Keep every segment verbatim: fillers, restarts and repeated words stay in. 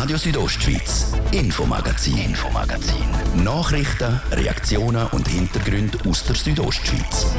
Radio Südostschweiz, Infomagazin. Infomagazin. Nachrichten, Reaktionen und Hintergründe aus der Südostschweiz.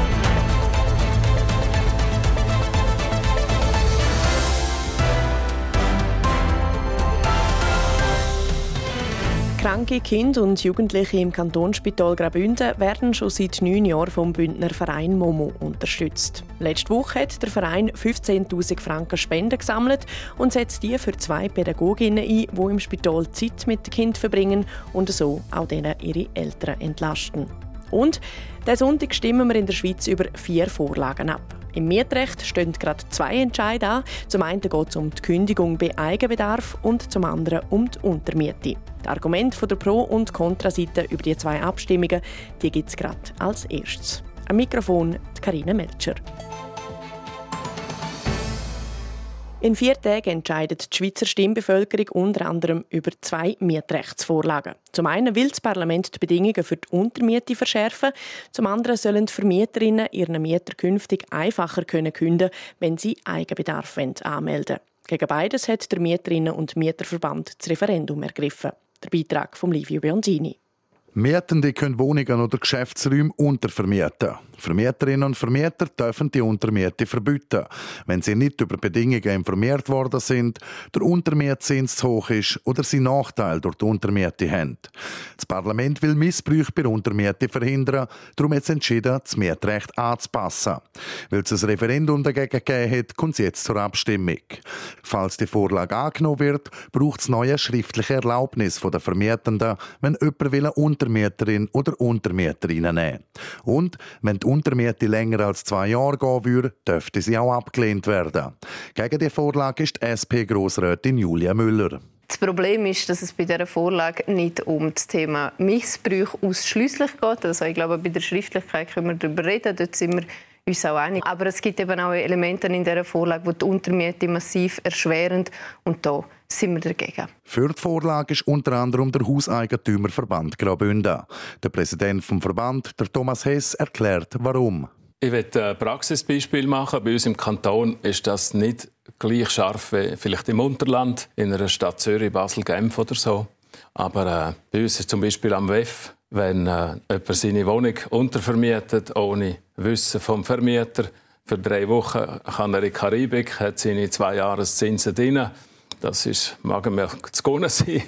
Kranke Kinder und Jugendliche im Kantonsspital Graubünden werden schon seit neun Jahren vom Bündner Verein Momo unterstützt. Letzte Woche hat der Verein fünfzehntausend Franken Spenden gesammelt und setzt die für zwei Pädagoginnen ein, die im Spital Zeit mit den Kindern verbringen und so auch denen ihre Eltern entlasten. Und diesen Sonntag stimmen wir in der Schweiz über vier Vorlagen ab. Im Mietrecht stehen gerade zwei Entscheide an. Zum einen geht es um die Kündigung bei Eigenbedarf und zum anderen um die Untermiete. Die Argumente von der Pro- und Kontraseite über die zwei Abstimmungen gibt es gerade als erstes. Am Mikrofon Carina Melcher. In vier Tagen entscheidet die Schweizer Stimmbevölkerung unter anderem über zwei Mietrechtsvorlagen. Zum einen will das Parlament die Bedingungen für die Untermiete verschärfen, zum anderen sollen die Vermieterinnen ihren Mieter künftig einfacher können kündigen, wenn sie Eigenbedarf anmelden wollen. Gegen beides hat der Mieterinnen- und Mieterverband das Referendum ergriffen. Der Beitrag von Livio Bionzini. Mietende können Wohnungen oder Geschäftsräume untervermieten. Vermieterinnen und Vermieter dürfen die Untermiete verbieten, wenn sie nicht über Bedingungen informiert worden sind, der Untermietzins zu hoch ist oder sie Nachteile durch die Untermiete haben. Das Parlament will Missbrauch bei der Untermiete verhindern, darum hat es entschieden, das Mietrecht anzupassen. Weil es ein Referendum dagegen gegeben hat, kommt es jetzt zur Abstimmung. Falls die Vorlage angenommen wird, braucht es neue schriftliche Erlaubnis von den Vermietenden, wenn jemand eine Untermieterin oder Untermieter reinnehmen. Und wenn die Untermiete länger als zwei Jahre gehen würde, dürfte sie auch abgelehnt werden. Gegen die Vorlage ist die S P-Grossrätin Julia Müller. Das Problem ist, dass es bei dieser Vorlage nicht um das Thema Missbrauch ausschliesslich geht. Also ich glaube, bei der Schriftlichkeit können wir darüber reden, dort sind wir uns auch einig. Aber es gibt eben auch Elemente in dieser Vorlage, die die Untermiete massiv erschweren. Und da sind wir dagegen. Für die Vorlage ist unter anderem der Hauseigentümerverband Graubünden. Der Präsident des Verband, der Thomas Hess, erklärt, warum. Ich möchte ein Praxisbeispiel machen. Bei uns im Kanton ist das nicht gleich scharf wie vielleicht im Unterland, in einer Stadt Zürich, Basel, Genf oder so. Aber äh, bei uns ist zum Beispiel am W E F, wenn äh, jemand seine Wohnung untervermietet, ohne Wissen vom Vermieter, für drei Wochen kann er in die Karibik, hat seine zwei Jahreszinsen drin. Das ist, mag mir zu gut sein,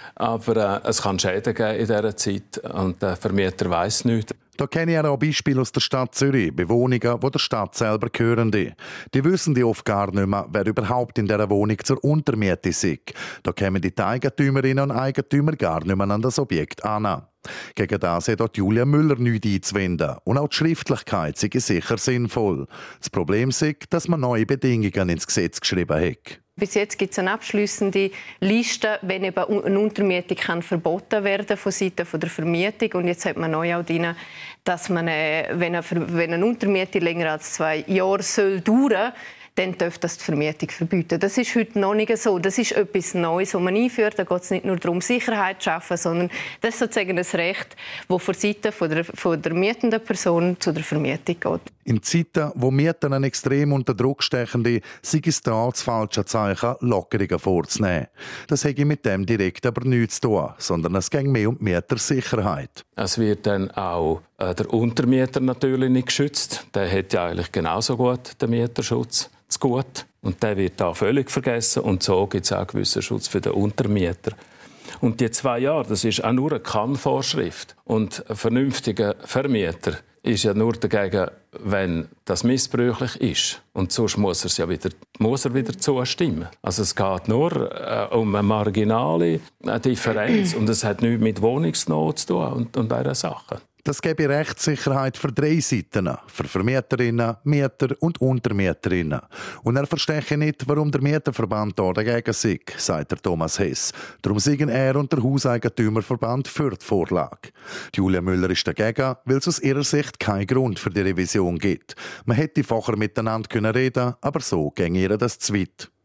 aber äh, es kann Schäden geben in dieser Zeit und der Vermieter weiss nichts. Da kenne ich auch Beispiele aus der Stadt Zürich, Bewohnungen, die der Stadt selber gehören. Die wissen die oft gar nicht mehr, wer überhaupt in dieser Wohnung zur Untermiete ist. Da kommen die Eigentümerinnen und Eigentümer gar nicht mehr an das Objekt an. Gegen das hat Julia Müller nichts einzuwenden. Und auch die Schriftlichkeit sei sicher sinnvoll. Das Problem ist, dass man neue Bedingungen ins Gesetz geschrieben hat. Bis jetzt gibt es eine abschliessende Liste, wenn eben eine Untermietung kann verboten werden von Seiten der Vermietung. Und jetzt hat man neu auch drin, dass man, wenn eine, wenn eine Untermietung länger als zwei Jahre soll dauern, dann darf das die Vermietung verbieten. Das ist heute noch nicht so. Das ist etwas Neues, das man einführt. Da geht es nicht nur darum, Sicherheit zu schaffen, sondern das ist sozusagen ein Recht, das von Seiten von der, von der mietenden Person zu der Vermietung geht. In Zeiten, wo Mieter extrem unter Druck stechen, sei es da das falsche Zeichen, Lockerungen vorzunehmen. Das hätte mit dem direkt aber nichts zu tun, sondern es geht mehr um die Mietersicherheit. Es wird dann auch äh, der Untermieter natürlich nicht geschützt. Der hat ja eigentlich genauso gut den Mieterschutz zu gut. Und der wird da völlig vergessen. Und so gibt es auch einen gewissen Schutz für den Untermieter. Und die zwei Jahre, das ist auch nur eine Kann-Vorschrift. Und ein vernünftiger Vermieter ist ja nur dagegen, wenn das missbräuchlich ist. Und sonst muss er, ja wieder, muss er wieder zustimmen. Also es geht nur äh, um eine marginale Differenz. Und es hat nichts mit Wohnungsnot zu tun und, und dieser Sachen. Das gebe Rechtssicherheit für drei Seiten, für Vermieterinnen, Mieter und Untermieterinnen. Und er verstehe nicht, warum der Mieterverband da dagegen sei, sagt der Thomas Hess. Darum seien er und der Hauseigentümerverband für die Vorlage. Die Julia Müller ist dagegen, weil es aus ihrer Sicht keinen Grund für die Revision gibt. Man hätte vorher miteinander reden können, aber so ginge ihr das zu weit.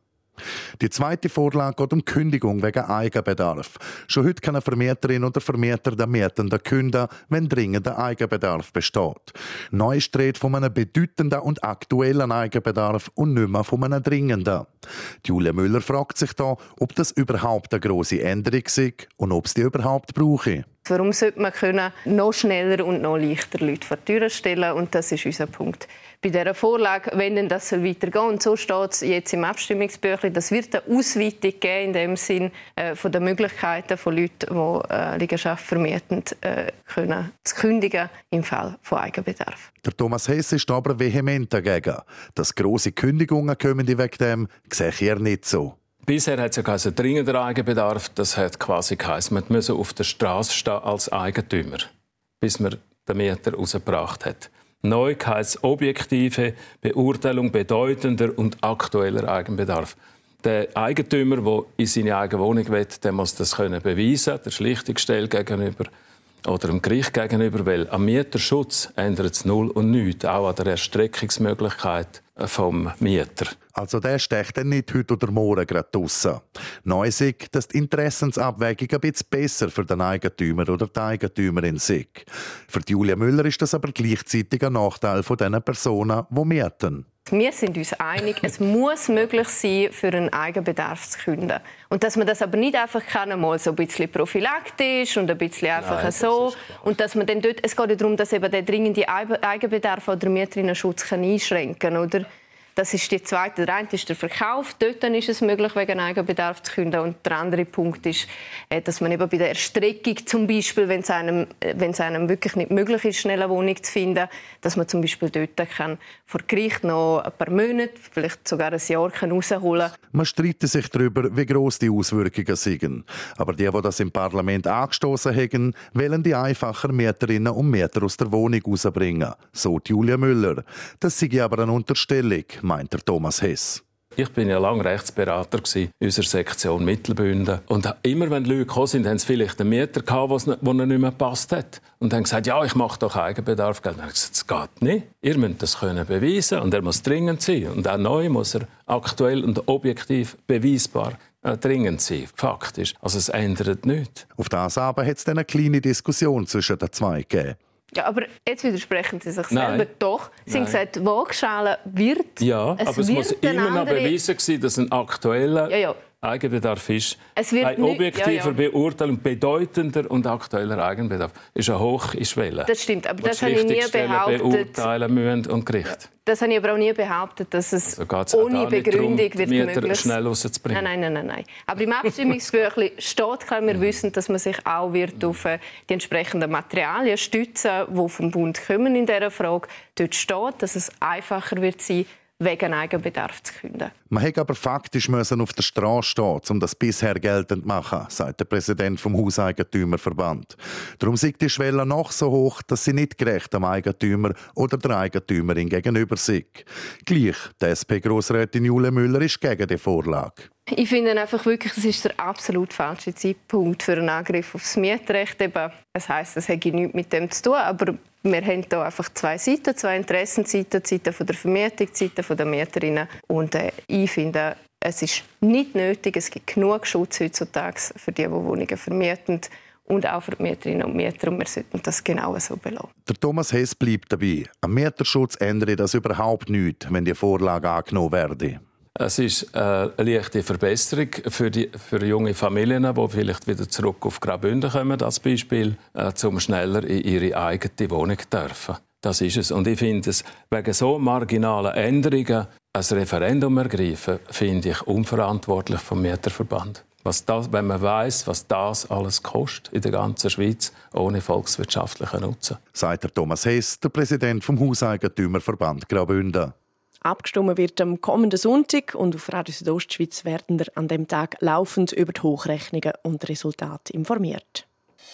Die zweite Vorlage geht um Kündigung wegen Eigenbedarf. Schon heute kann eine Vermieterin oder Vermieter den Mietenden kündigen, wenn dringender Eigenbedarf besteht. Neu ist die Rede von einem bedeutenden und aktuellen Eigenbedarf und nicht mehr von einem dringenden. Julia Müller fragt sich da, ob das überhaupt eine grosse Änderung sei und ob es die überhaupt brauche. Warum sollte man können noch schneller und noch leichter Leute vor die Tür stellen? Und das ist unser Punkt. Bei dieser Vorlage, wenn denn das weitergehen soll, und so steht es jetzt im Abstimmungsbüchlein, das wird eine Ausweitung geben, in dem Sinn äh, von den Möglichkeiten von Leuten, die äh, Liegenschaft vermieten, äh, können zu kündigen im Fall von Eigenbedarf. Der Thomas Hess ist aber vehement dagegen. Dass grosse Kündigungen kommen wegen dem, sehe er nicht so. Bisher hat es ja keinen dringenden Eigenbedarf. Das hat quasi geheißen, man musste auf der Straße stehen als Eigentümer, bis man den Mieter rausgebracht hat. Neu heisst es objektive Beurteilung bedeutender und aktueller Eigenbedarf. Der Eigentümer, der in seine eigene Wohnung will, der muss das können beweisen, der Schlichtungsstelle gegenüber oder dem Gericht gegenüber, weil am Mieterschutz ändert es null und nichts, auch an der Erstreckungsmöglichkeit vom Mieter. Also der stecht dann nicht heute oder morgen gerade draussen. Neu ist, dass die Interessensabwägung ein bisschen besser für den Eigentümer oder die Eigentümerin ist. Für Julia Müller ist das aber gleichzeitig ein Nachteil von den Personen, die mieten. Wir sind uns einig, es muss möglich sein, für einen Eigenbedarf zu kündigen. Und dass man das aber nicht einfach kann, mal so ein bisschen prophylaktisch und ein bisschen einfach Nein, so. Und dass man dann dort, es geht ja darum, dass eben der dringende Eigenbedarf oder Mieterinnenschutz kann einschränken kann, oder? Das ist die zweite. Der eine ist der Verkauf. Dort ist es möglich, wegen Eigenbedarf zu kündigen. Und der andere Punkt ist, dass man eben bei der Erstreckung zum Beispiel, wenn es einem, wenn es einem wirklich nicht möglich ist, schnell eine Wohnung zu finden, dass man zum Beispiel dort kann vor Gericht noch ein paar Monate, vielleicht sogar ein Jahr herausholen kann. Man streitet sich darüber, wie gross die Auswirkungen sind. Aber die, die das im Parlament angestoßen haben, wollen die einfacher Mieterinnen und Mieter aus der Wohnung rausbringen. So Julia Müller. Das sei aber eine Unterstellung, meint der Thomas Hess. Ich bin ja lange Rechtsberater in unserer Sektion Mittelbünden. Und immer wenn die Leute gekommen sind, haben sie vielleicht einen Mieter gehabt, der ihnen nicht mehr gepasst hat. Und haben gesagt, ja, ich mache doch Eigenbedarf. Dann habe ich gesagt, das geht nicht. Ihr müsst das können beweisen und er muss dringend sein. Und auch neu muss er aktuell und objektiv beweisbar äh, dringend sein, faktisch. Also es ändert nichts. Auf das aber hat es dann eine kleine Diskussion zwischen den zwei gegeben. Ja, aber jetzt widersprechen Sie sich Nein. selber doch. Sie haben gesagt, die Waagschale wird. Ja, es aber es wird muss immer noch andere... beweisen sein, dass ein aktueller ja, ja. Eigenbedarf ist. Es wird Bei objektiver ja, ja. Beurteilung bedeutender und aktueller Eigenbedarf ist eine hohe Schwelle. Das stimmt, aber das habe ich nie behauptet. Beurteilen müssen und Gericht. Das habe ich aber auch nie behauptet, dass es also ohne Begründung darum, wird Mieter möglich schnell rauszubringen. Nein, nein, nein, nein. Aber im Abstimmungsbüchlein steht klar, wir wissen, dass man sich auch wird auf die entsprechenden Materialien stützen, die vom Bund kommen in dieser Frage. Dort steht, dass es einfacher wird sein, wegen Eigenbedarf zu kündigen. Man hätte aber faktisch müssen auf der Straße stehen, um das bisher geltend zu machen, sagt der Präsident vom Hauseigentümerverband. Darum ist die Schwelle noch so hoch, dass sie nicht gerecht am Eigentümer oder der Eigentümerin gegenüber ist. Gleich, die S P-Grossrätin Julia Müller ist gegen die Vorlage. Ich finde einfach wirklich, es ist der absolut falsche Zeitpunkt für einen Angriff auf das Mietrecht. Eben, das heisst, es hätte nichts mit dem zu tun, aber wir haben hier einfach zwei Seiten, zwei Interessenseiten, die Seite von der Vermietung, die Seite der Mieterinnen. Und äh, ich finde, es ist nicht nötig, es gibt genug Schutz heutzutage für die, die Wohnungen vermieten und auch für die Mieterinnen und Mieter. Und wir sollten das genau so belassen. Der Thomas Hess bleibt dabei. Am Mieterschutz ändere das überhaupt nichts, wenn die Vorlage angenommen werde. Es ist eine leichte Verbesserung für, die, für junge Familien, die vielleicht wieder zurück auf Graubünden kommen, als Beispiel, äh, um schneller in ihre eigene Wohnung zu dürfen. Das ist es. Und ich finde es, wegen so marginalen Änderungen ein Referendum ergreifen, finde ich unverantwortlich vom Mieterverband. Was das, wenn man weiss, was das alles kostet in der ganzen Schweiz, ohne volkswirtschaftlichen Nutzen. Sagt der Thomas Hess, der Präsident vom Hauseigentümerverband Graubünden. Abgestimmt wird am kommenden Sonntag und auf Radio Südostschweiz werden wir an dem Tag laufend über die Hochrechnungen und Resultate informiert.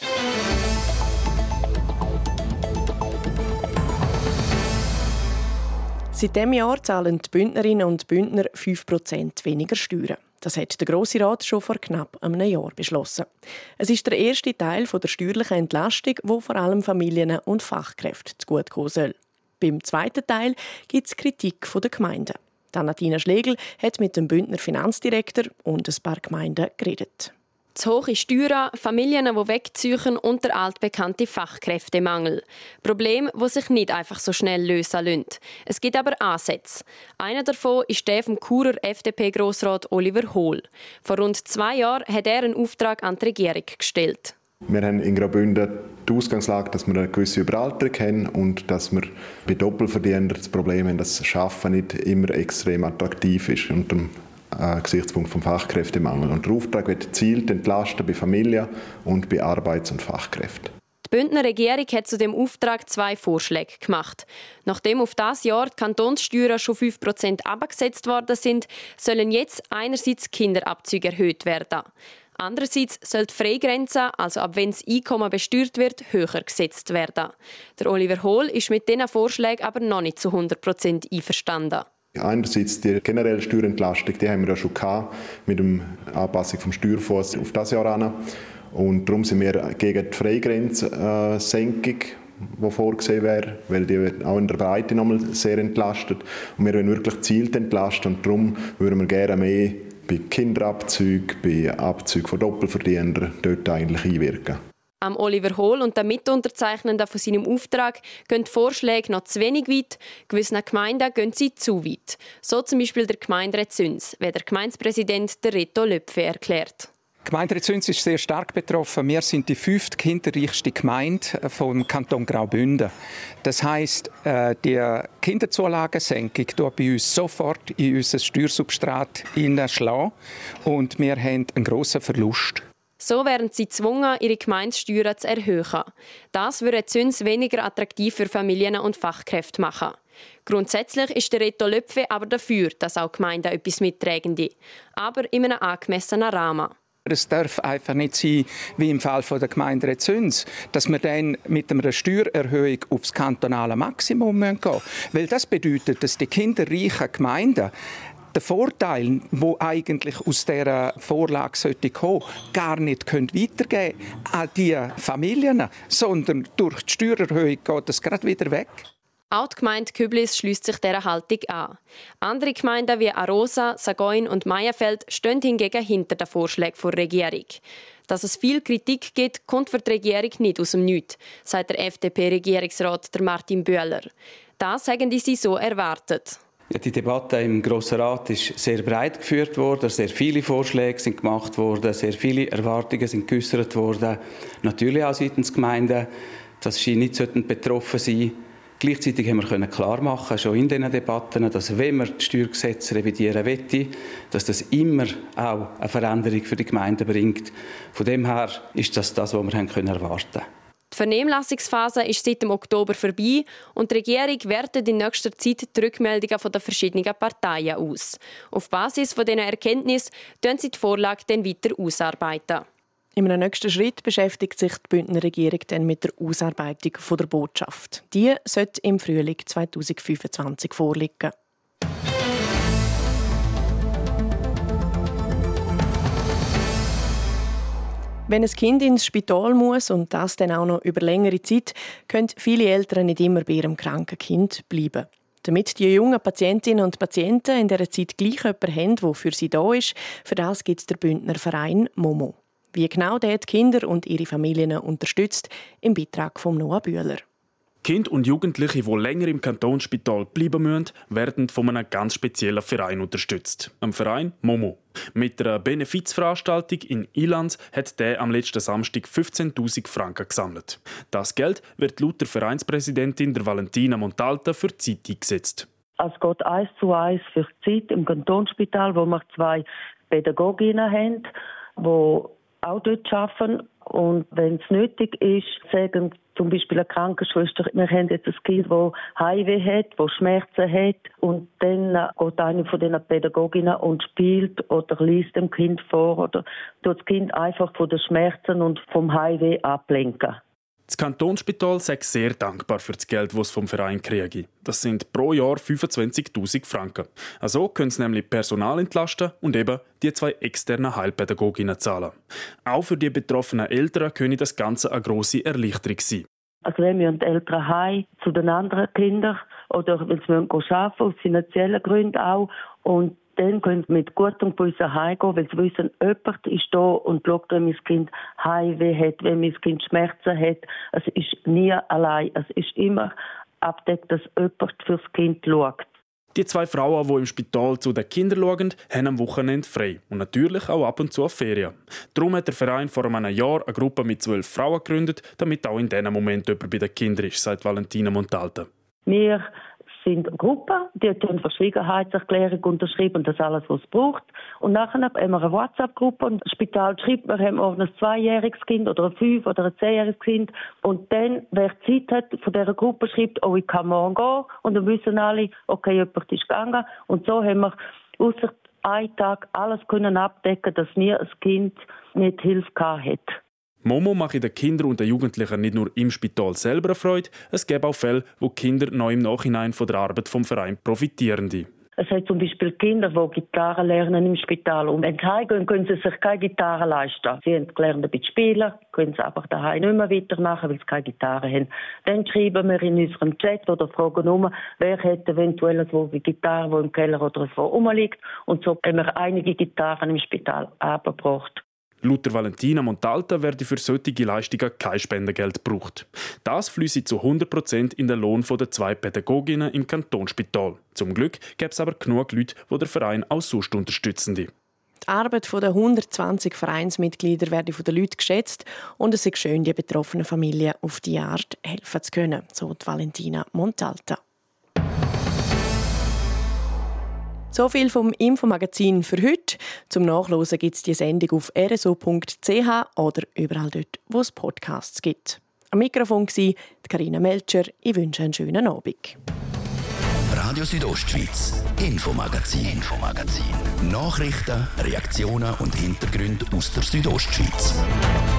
Seit diesem Jahr zahlen die Bündnerinnen und Bündner fünf Prozent weniger Steuern. Das hat der Grosse Rat schon vor knapp einem Jahr beschlossen. Es ist der erste Teil der steuerlichen Entlastung, wo vor allem Familien und Fachkräfte zugutekommen soll. Beim zweiten Teil gibt es Kritik der Gemeinden. Anatina Schlegel hat mit dem Bündner Finanzdirektor und ein paar Gemeinden geredet. Zu hohe Steuern, Familien, die wegziehen und der altbekannte Fachkräftemangel. Probleme, die sich nicht einfach so schnell lösen lassen. Es gibt aber Ansätze. Einer davon ist der vom Churer F D P-Grossrat Oliver Hohl. Vor rund zwei Jahren hat er einen Auftrag an die Regierung gestellt. Wir haben in Graubünden die Ausgangslage, dass wir eine gewisse Überalterung haben und dass wir bei Doppelverdienern das Problem haben, dass das Arbeiten nicht immer extrem attraktiv ist unter dem äh, Gesichtspunkt vom Fachkräftemangel. Und der Auftrag wird gezielt entlasten bei Familien und bei Arbeits- und Fachkräften. Die Bündner Regierung hat zu dem Auftrag zwei Vorschläge gemacht. Nachdem auf das Jahr die Kantonssteuern schon fünf Prozent abgesetzt worden sind, sollen jetzt einerseits Kinderabzüge erhöht werden. Andererseits soll die Freigrenze, also ab wenn das Einkommen besteuert wird, höher gesetzt werden. Der Oliver Hohl ist mit diesen Vorschlägen aber noch nicht zu hundert Prozent einverstanden. Einerseits die generelle Steuerentlastung, die haben wir ja schon gehabt, mit der Anpassung vom Steuerfonds auf das Jahr an. Und darum sind wir gegen die Freigrenzsenkung, die vorgesehen wäre, weil die auch in der Breite nochmal sehr entlastet. Und wir wollen wirklich gezielt entlasten und darum würden wir gerne mehr bei Kinderabzügen, bei Abzügen von Doppelverdienern dort eigentlich einwirken. Am Oliver Hohl und den Mitunterzeichnenden von seinem Auftrag gehen die Vorschläge noch zu wenig weit, gewissen Gemeinden gehen sie zu weit. So zum Beispiel der Gemeinderat Züns, wie der Gemeindepräsident der Reto Löpfe erklärt. Die Gemeinde Züns ist sehr stark betroffen. Wir sind die fünfte kinderreichste Gemeinde vom Kanton Graubünden. Das heisst, die Kinderzulagensenkung tut bei uns sofort in unser Steuersubstrat hineinschlagen und wir haben einen grossen Verlust. So wären sie gezwungen, ihre Gemeindesteuern zu erhöhen. Das würde Züns weniger attraktiv für Familien und Fachkräfte machen. Grundsätzlich ist der Reto Löpfe aber dafür, dass auch Gemeinden etwas mittragen, aber in einem angemessenen Rahmen. Es darf einfach nicht sein, wie im Fall der Gemeinde Züns, dass wir dann mit einer Steuererhöhung aufs kantonale Maximum gehen müssen. Weil das bedeutet, dass die kinderreichen Gemeinden den Vorteil, der eigentlich aus dieser Vorlage kommen sollte, gar nicht weitergeben können an diese Familien, sondern durch die Steuererhöhung geht es gerade wieder weg. Auch die Gemeinde Küblis schliesst sich dieser Haltung an. Andere Gemeinden wie Arosa, Sagoin und Meierfeld stehen hingegen hinter den Vorschlägen der Regierung. Dass es viel Kritik gibt, kommt für die Regierung nicht aus dem Nichts, sagt der F D P-Regierungsrat Martin Bühler. Das haben sie so erwartet. Ja, die Debatte im Grossen Rat ist sehr breit geführt worden, sehr viele Vorschläge sind gemacht worden, sehr viele Erwartungen sind geäußert worden. Natürlich auch seitens Gemeinden, dass sie nicht betroffen sein sollten. Gleichzeitig haben wir klar machen, schon in diesen Debatten, dass wenn man das Steuergesetz revidieren möchte, dass das immer auch eine Veränderung für die Gemeinden bringt. Von dem her ist das das, was wir erwarten können. Die Vernehmlassungsphase ist seit dem Oktober vorbei und die Regierung wertet in nächster Zeit die Rückmeldungen der verschiedenen Parteien aus. Auf Basis dieser Erkenntnisse werden sie die Vorlage dann weiter ausarbeiten. In einem nächsten Schritt beschäftigt sich die Bündner Regierung dann mit der Ausarbeitung der Botschaft. Die sollte im Frühling zweitausendfünfundzwanzig vorliegen. Wenn ein Kind ins Spital muss und das dann auch noch über längere Zeit, können viele Eltern nicht immer bei ihrem kranken Kind bleiben. Damit die jungen Patientinnen und Patienten in dieser Zeit gleich jemanden haben, der für sie da ist, für das gibt es der Bündner Verein Momo. Wie genau der die Kinder und ihre Familien unterstützt, im Beitrag von Noah Bühler. Kinder und Jugendliche, die länger im Kantonsspital bleiben müssen, werden von einem ganz speziellen Verein unterstützt. Am Verein Momo. Mit einer Benefizveranstaltung in Ilanz hat der am letzten Samstag fünfzehntausend Franken gesammelt. Das Geld wird laut der Vereinspräsidentin der Valentina Montalta für die Zeit eingesetzt. Es geht eins zu eins für die Zeit im Kantonsspital, wo wir zwei Pädagoginnen haben, die auch dort arbeiten. Und wenn es nötig ist, sagen zum Beispiel eine Krankenschwester, wir haben jetzt ein Kind, das Heimweh hat, das Schmerzen hat. Und dann geht eine von diesen Pädagoginnen und spielt oder liest dem Kind vor oder tut das Kind einfach von den Schmerzen und vom Heimweh ablenken. Das Kantonsspital ist sehr dankbar für das Geld, das es vom Verein kriege. Das sind pro Jahr fünfundzwanzigtausend Franken. Also können sie nämlich Personal entlasten und eben die zwei externen Heilpädagoginnen zahlen. Auch für die betroffenen Eltern könne das Ganze eine grosse Erleichterung sein. Also wenn wir die Eltern heim zu den anderen Kindern oder wenn sie arbeiten müssen, aus finanziellen Gründen auch. Und dann können sie mit gutem Gewissen heimgehen, weil sie wissen, jemand ist da und schaut, wenn mein Kind Heimweh hat, wenn mein Kind Schmerzen hat. Es ist nie allein. Es ist immer abdeckt, dass jemand fürs Kind schaut. Die zwei Frauen, die im Spital zu den Kindern schauen, haben am Wochenende frei und natürlich auch ab und zu Ferien. Darum hat der Verein vor einem Jahr eine Gruppe mit zwölf Frauen gegründet, damit auch in diesem Moment jemand bei den Kindern ist, sagt Valentina Montalta. Wir sind eine Gruppe, die hat eine Verschwiegenheitserklärung unterschrieben, das alles, was es braucht. Und nachher haben wir eine WhatsApp-Gruppe und das Spital schreibt, wir haben auch ein zweijähriges Kind oder ein fünf- oder ein zehnjähriges Kind. Und dann, wer Zeit hat, von dieser Gruppe schreibt, oh, ich kann morgen gehen. Und dann wissen alle, okay, jemand ist gegangen. Und so haben wir ausser einem Tag alles können abdecken, dass nie ein Kind nicht Hilfe hatte. Momo mache den Kindern und den Jugendlichen nicht nur im Spital selber eine Freude, es gäbe auch Fälle, wo die Kinder noch im Nachhinein von der Arbeit vom Verein profitieren. Es hat zum Beispiel Kinder, die Gitarre lernen im Spital. Und wenn sie heimgehen, können sie sich keine Gitarre leisten. Sie haben gelernt, ein bisschen spielen, können sie aber daheim nicht mehr weitermachen, weil sie keine Gitarre haben. Dann schreiben wir in unserem Chat oder fragen um, wer hat eventuell eine Gitarre, die im Keller oder so rumliegt. Und so haben wir einige Gitarren im Spital abgebracht. Laut Valentina Montalta werde für solche Leistungen kein Spendengeld gebraucht. Das fließe zu hundert Prozent in den Lohn der zwei Pädagoginnen im Kantonsspital. Zum Glück gäbe es aber genug Leute, die den Verein auch sonst unterstützen. Die Arbeit der hundertzwanzig Vereinsmitglieder werde von den Leuten geschätzt und es ist schön, die betroffenen Familien auf die Art helfen zu können, so Valentina Montalta. So viel vom Infomagazin für heute. Zum Nachlesen gibt es die Sendung auf r s o punkt c h oder überall dort, wo es Podcasts gibt. Am Mikrofon war Carina Melcher. Ich wünsche einen schönen Abend. Radio Südostschweiz, Infomagazin. Infomagazin. Nachrichten, Reaktionen und Hintergründe aus der Südostschweiz.